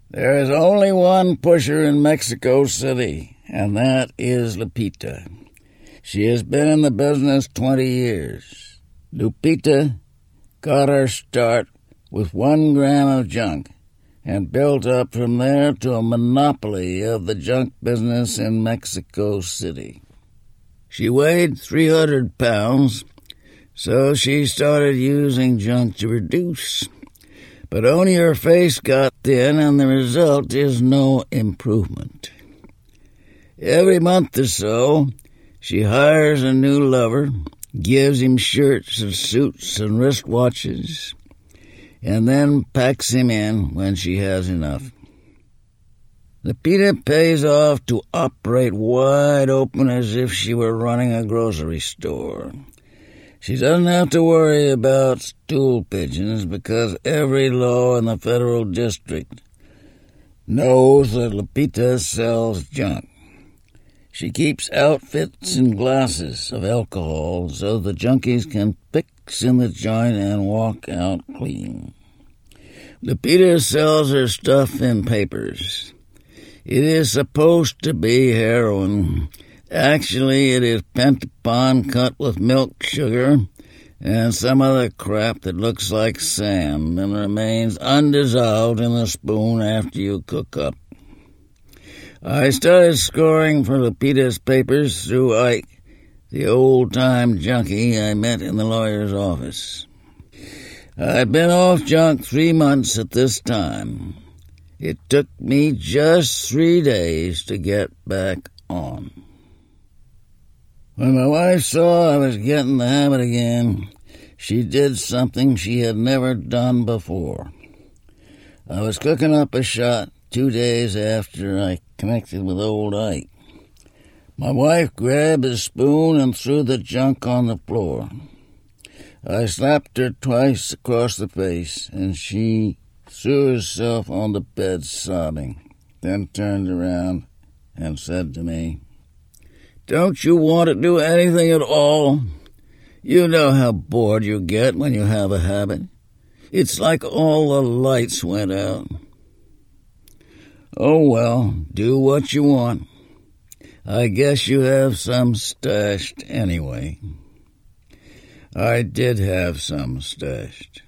There is only one pusher in Mexico City, and that is Lupita. She has been in the business 20 years. Lupita got her start with 1 gram of junk and built up from there to a monopoly of the junk business in Mexico City. She weighed 300 pounds, so she started using junk to reduce. But only her face got thin, and the result is no improvement. Every month or so, she hires a new lover, gives him shirts and suits and wristwatches, and then packs him in when she has enough. Lupita pays off to operate wide open as if she were running a grocery store. She doesn't have to worry about stool pigeons because every law in the federal district knows that Lupita sells junk. She keeps outfits and glasses of alcohol so the junkies can fix in the joint and walk out clean. Lupita sells her stuff in papers. It is supposed to be heroin. Actually, it is pentapon cut with milk sugar and some other crap that looks like sand and remains undissolved in the spoon after you cook up. I started scoring for Lupita's papers through Ike, the old-time junkie I met in the lawyer's office. I'd been off junk 3 months at this time. It took me just 3 days to get back on. When my wife saw I was getting the habit again, she did something she had never done before. I was cooking up a shot 2 days after I connected with old Ike. My wife grabbed a spoon and threw the junk on the floor. I slapped her twice across the face, and she threw herself on the bed sobbing, then turned around and said to me, "Don't you want to do anything at all? You know how bored you get when you have a habit. It's like all the lights went out." "Oh, well, do what you want. I guess you have some stashed anyway." I did have some stashed.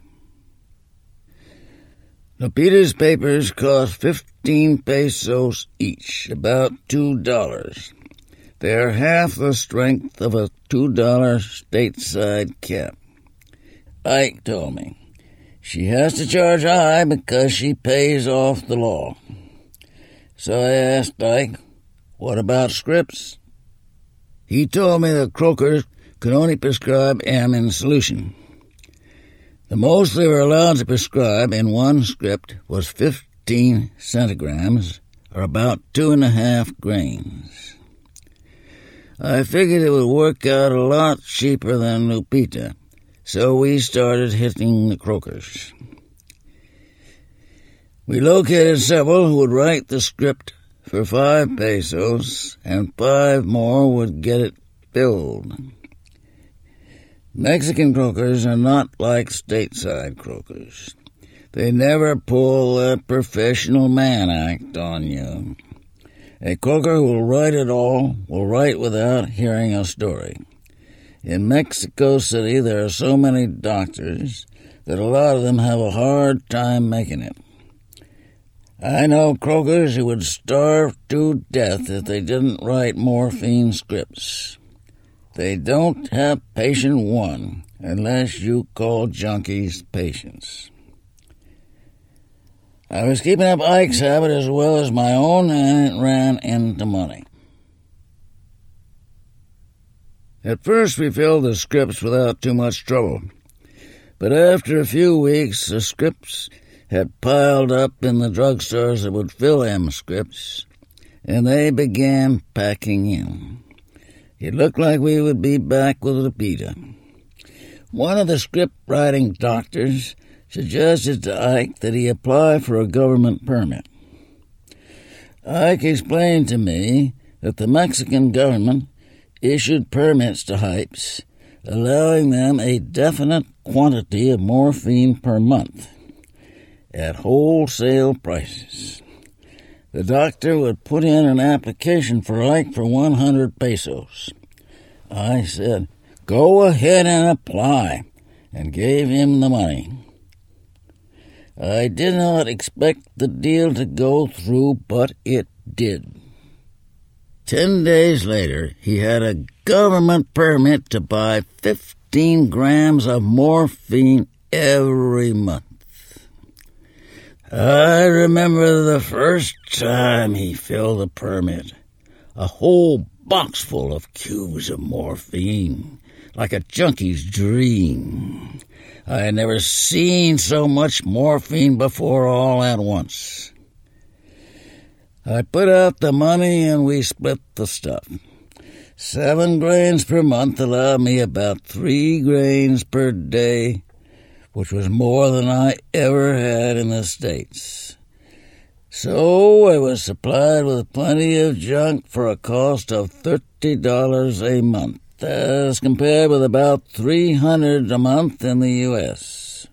Lupita's papers cost 15 pesos each, about $2. They're half the strength of a $2 stateside cap. Ike told me she has to charge high because she pays off the law. So I asked Ike, "What about scripts?" He told me that Croker could only prescribe M in solution. The most they were allowed to prescribe in one script was 15 centigrams, or about 2.5 grains. I figured it would work out a lot cheaper than Lupita, so we started hitting the Crokers. We located several who would write the script for 5 pesos, and 5 more would get it filled. Mexican Crokers are not like stateside Crokers. They never pull that professional man act on you. A Croker who will write it all will write without hearing a story. In Mexico City, there are so many doctors that a lot of them have a hard time making it. I know Crokers who would starve to death if they didn't write morphine scripts. They don't have patient one unless you call junkies patients. I was keeping up Ike's habit as well as my own, and it ran into money. At first we filled the scripts without too much trouble, but after a few weeks the scripts had piled up in the drugstores that would fill M scripts, and they began packing in. It looked like we would be back with Lupita. One of the script-writing doctors suggested to Ike that he apply for a government permit. Ike explained to me that the Mexican government issued permits to hypes, allowing them a definite quantity of morphine per month at wholesale prices. The doctor would put in an application for 100 pesos. I said, "Go ahead and apply," and gave him the money. I did not expect the deal to go through, but it did. 10 days later, he had a government permit to buy 15 grams of morphine every month. I remember the first time he filled the permit. A whole box full of cubes of morphine, like a junkie's dream. I had never seen so much morphine before all at once. I put out the money and we split the stuff. 7 grains per month allowed me about 3 grains per day, which was more than I ever had in the States. So I was supplied with plenty of junk for a cost of $30 a month, as compared with about $300 a month in the U.S.